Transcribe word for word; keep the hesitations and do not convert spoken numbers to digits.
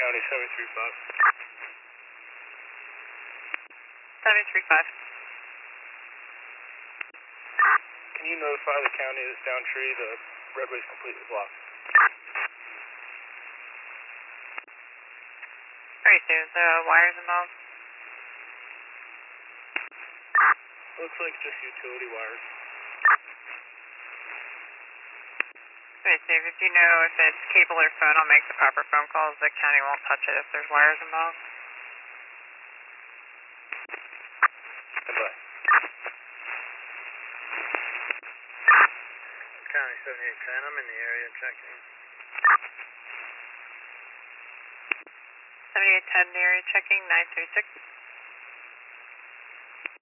County, seven three five. seven three five. Can you notify the county this down tree, the roadway is completely blocked? Alright, so the wires involved? Looks like just utility wires. Alright, Steve, if you know if it's cable or phone, I'll make the proper phone calls. The county won't touch it if there's wires involved. Goodbye. County seventy-eight ten, I'm in the area checking. seventy-eight ten, the area checking, nine three six.